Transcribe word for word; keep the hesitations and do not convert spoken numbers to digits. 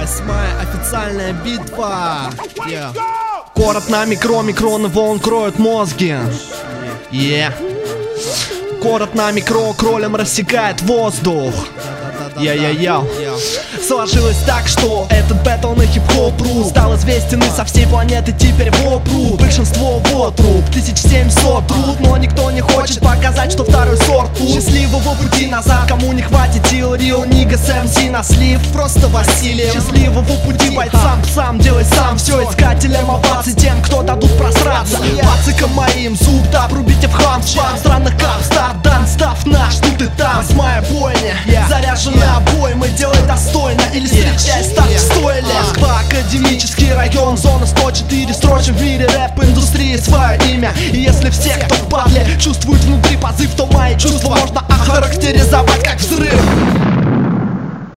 восьмая официальная битва. Yeah. Город на микро, микроны волн кроют мозги. Yeah. Город на микро, кролем рассекает воздух. Я-я-я. Сложилось так, что этот бэтл на хип-хоп ру стал известен и со всей планеты теперь вопру. Большинство вот труп, тысяча семьсот труд, но никто не хочет показать, что второй сорт тут. Счастливого пути назад, кому не хватит сил, Real Niggas эм си на слив, просто Василий. Счастливого пути бойцам, сам делай сам все, искателям оваций, тем, кто дадут просраться. Пацикам моим зуб, да, рубите в хлам, швам странных кап, старт, дан, став наш, тут и там. Восьмая бойня, заряженный обои, мы делай достойно или встречай старт в стойле. Москва, академический район, зона сто четыре, строчим в мире рэп-индустрии свое имя. И если все, кто в падле, чувствуют внутри позыв, то мои чувства можно охарактеризовать как взрыв.